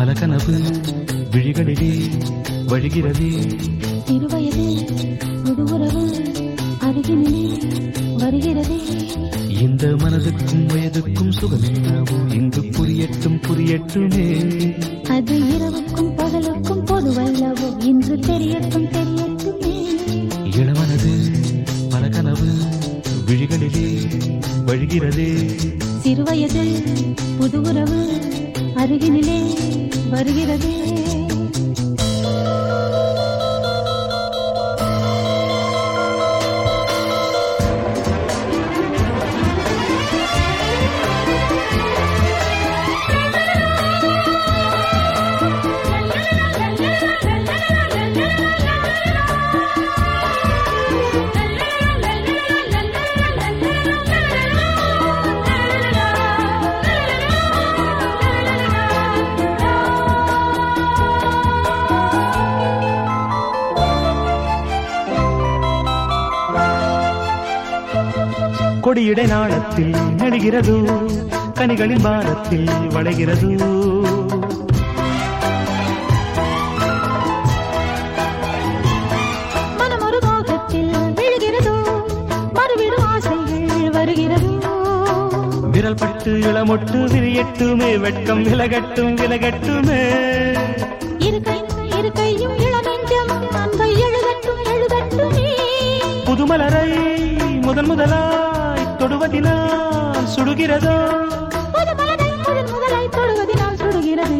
பல கனவு விழிகளிலே வழிகிறதே. சிறுவயது புது உறவு அருகினிலே வருகிறதே. இந்த மனதுக்கும் வயதுக்கும் சுகமென்னாவோ இங்கு புரியட்டும் புரியட்டுமே. அது இரவுக்கும் பகலுக்கும் பொதுவல்லவோ இன்று தெரியட்டும் தெரியட்டுமே. இளமனது பல கனவு விழிகளிலே வழிகிறதே. சிறுவயது புது உறவு அருகினிலே வருகிறதே. கொடியடை நாளத்தில் நெடுகிறதோ கனிகளின் பாரத்தில் வளைகிறதோ. மனமொரு மோகத்தில் விழுகிறதோ மறுவிடும் ஆசைகள் வருகிறதோ. விரல் பட்டு இளமொட்டு விரியட்டுமே வெட்கம் விலகட்டும் விலகட்டுமே. இரு கையும் இளநெஞ்சம் அன்பை எழுதட்டும் எழுதட்டுமே. புதுமலரை முதன் முதலாய் தொடுவதினால் சுடுகிறதோ. முதலாய் தொடுவதினால் சுடுகிறது.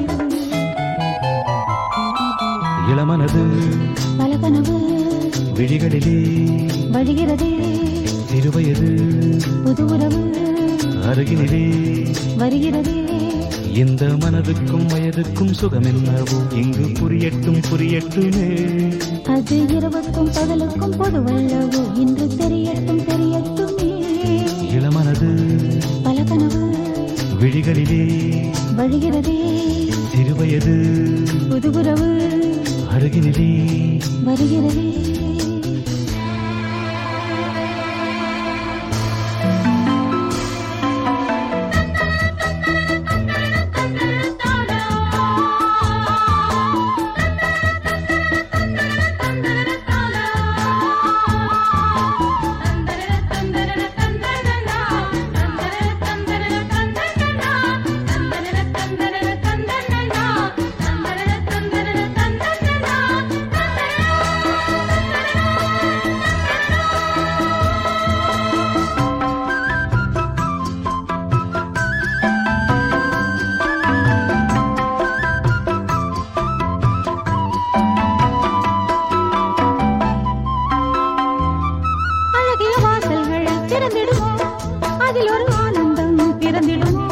இளமனது பல கனவு விழிகளிலே வழிகிறதே. சிறுவயது புது உறவு அருகினிலே வருகிறதே. இந்த மனதுக்கும் வயதுக்கும் சுகமென்னவோ இங்கு புரியட்டும் புரியட்டுமே. அது இரவுக்கும் பகலுக்கும் பொதுவல்லவோ இன்று தெரியட்டும் தெரியட்டுமே. இளமனது பல கனவு விழிகளிலே வழிகிறதே. சிறுவயது புது உறவு அருகினிலே வருகிறதே. அதில் ஒரு ஆனந்தம் பிறந்திடுமோ.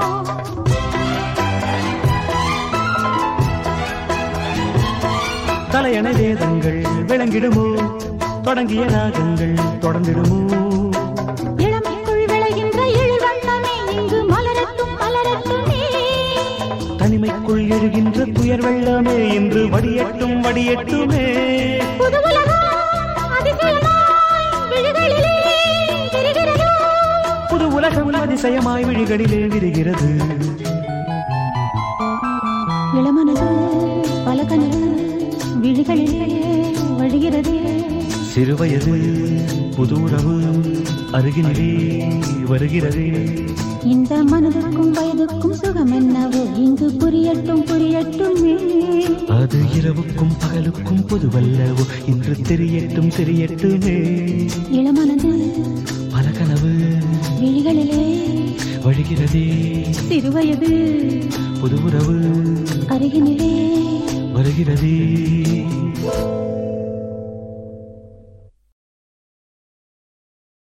தலையணை வேதங்கள் விளங்கிடுமோ தொடங்கிய ராகங்கள் தொடர்ந்திடுமோ. இளமைக்குள் விளைகின்ற எழில் வண்ணமே இங்கு மலரட்டும் மலரட்டுமே. தனிமைக்குள் எழுகின்ற துயர் வெள்ளமே இன்று வடியட்டும் வடியட்டுமே. புது உலகம் அதிசயமாய் விழிகளிலே விரிகிறதோ. புது உலகம் அதிசயமாய் விழிகளிலே விரிகிறது. இளமனது பல கனவு விழிகளிலே வழிகிறதே. சிறுவயது புது உறவு அருகினிலே வருகிறது. இந்த மனதுக்கும் வயதுக்கும் சுகம் என்னவோ இங்கு புரியட்டும் புரியட்டுமே. அது இரவுக்கும் பகலுக்கும் பொதுவல்லவோ இன்று தெரியட்டும் தெரியட்டுமே. இளமனது பல கனவு விழிகளிலே வழிகிறதே. சிறுவயது புது உறவு அருகினிலே வருகிறதே.